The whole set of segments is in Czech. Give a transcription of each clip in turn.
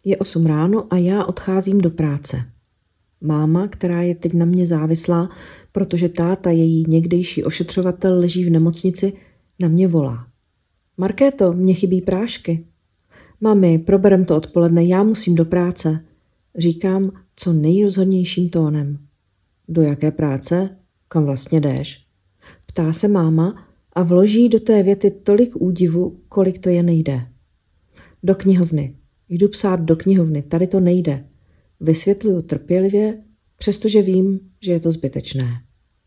Je 8 ráno a já odcházím do práce. Máma, která je teď na mě závislá, protože táta, její někdejší ošetřovatel, leží v nemocnici, na mě volá. Markéto, mně chybí prášky. Mami, proberem to odpoledne, já musím do práce. Říkám co nejrozhodnějším tónem. Do jaké práce? Kam vlastně jdeš? Ptá se máma a vloží do té věty tolik údivu, kolik to jen nejde. Do knihovny. Jdu psát do knihovny, tady to nejde. Vysvětluju trpělivě, přestože vím, že je to zbytečné.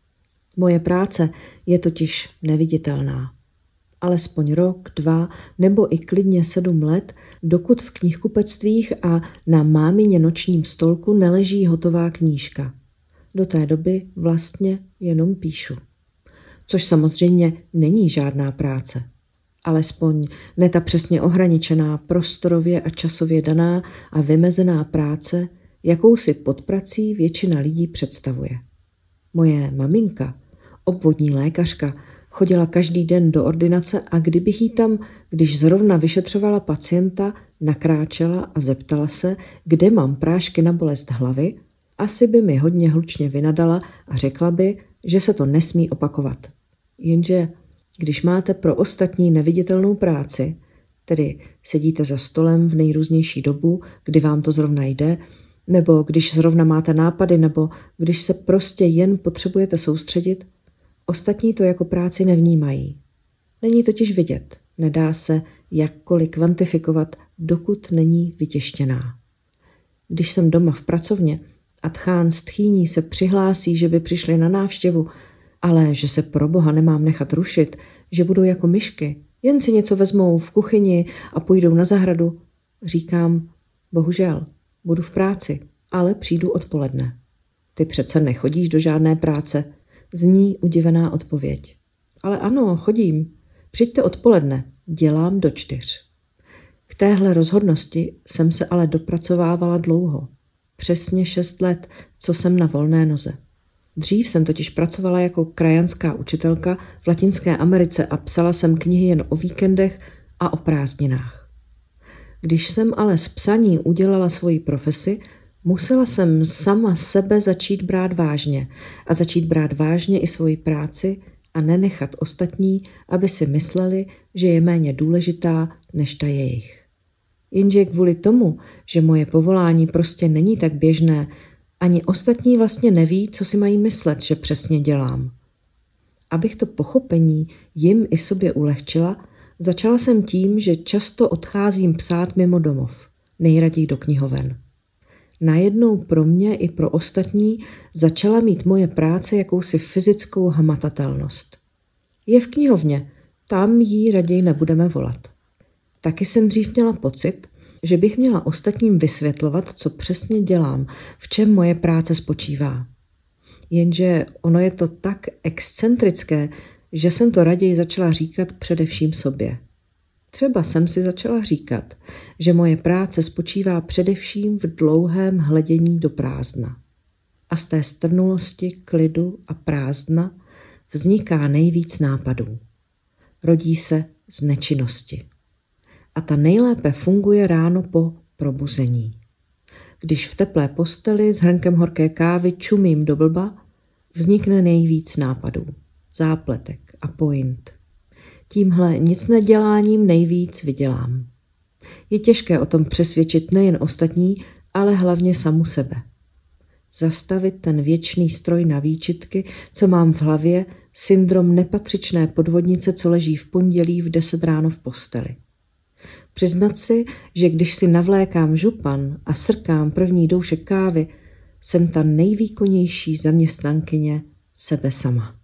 Moje práce je totiž neviditelná. Alespoň rok, 2 nebo i klidně 7 let, dokud v knihkupectvích a na mámině nočním stolku neleží hotová knížka. Do té doby vlastně jenom píšu. Což samozřejmě není žádná práce. Alespoň ne ta přesně ohraničená, prostorově a časově daná a vymezená práce, jakou si pod prací většina lidí představuje. Moje maminka, obvodní lékařka, chodila každý den do ordinace a kdybych jí tam, když zrovna vyšetřovala pacienta, nakráčela a zeptala se, kde mám prášky na bolest hlavy, asi by mi hodně hlučně vynadala a řekla by, že se to nesmí opakovat. Jenže když máte pro ostatní neviditelnou práci, tedy sedíte za stolem v nejrůznější dobu, kdy vám to zrovna jde, nebo když zrovna máte nápady, nebo když se prostě jen potřebujete soustředit, ostatní to jako práci nevnímají. Není totiž vidět, nedá se jakkoliv kvantifikovat, dokud není vytěštěná. Když jsem doma v pracovně a tchán s tchýní se přihlásí, že by přišli na návštěvu, ale že se pro boha nemám nechat rušit, že budou jako myšky, jen si něco vezmou v kuchyni a půjdou na zahradu, říkám, bohužel, budu v práci, ale přijdu odpoledne. Ty přece nechodíš do žádné práce, zní udivená odpověď. Ale ano, chodím. Přijďte odpoledne, dělám do 4. K téhle rozhodnosti jsem se ale dopracovávala dlouho. Přesně 6 let, co jsem na volné noze. Dřív jsem totiž pracovala jako krajanská učitelka v Latinské Americe a psala jsem knihy jen o víkendech a o prázdninách. Když jsem ale z psaní udělala svoji profesi, musela jsem sama sebe začít brát vážně a začít brát vážně i svoji práci a nenechat ostatní, aby si mysleli, že je méně důležitá než ta jejich. Jenže kvůli tomu, že moje povolání prostě není tak běžné, ani ostatní vlastně neví, co si mají myslet, že přesně dělám. Abych to pochopení jim i sobě ulehčila, začala jsem tím, že často odcházím psát mimo domov, nejraději do knihoven. Najednou pro mě i pro ostatní začala mít moje práce jakousi fyzickou hmatatelnost. Je v knihovně, tam jí raději nebudeme volat. Taky jsem dřív měla pocit, že bych měla ostatním vysvětlovat, co přesně dělám, v čem moje práce spočívá. Jenže ono je to tak excentrické, že jsem to raději začala říkat především sobě. Třeba jsem si začala říkat, že moje práce spočívá především v dlouhém hledění do prázdna. A z té strnulosti, klidu a prázdna vzniká nejvíc nápadů. Rodí se z nečinnosti. A ta nejlépe funguje ráno po probuzení. Když v teplé posteli s hrnkem horké kávy čumím do blba, vznikne nejvíc nápadů, zápletek a point. Tímhle nic neděláním nejvíc vydělám. Je těžké o tom přesvědčit nejen ostatní, ale hlavně samu sebe. Zastavit ten věčný stroj na výčitky, co mám v hlavě, syndrom nepatřičné podvodnice, co leží v pondělí v 10 ráno v posteli. Přiznat si, že když si navlékám župan a srkám první doušek kávy, jsem ta nejvýkonnější zaměstnankyně sebe sama.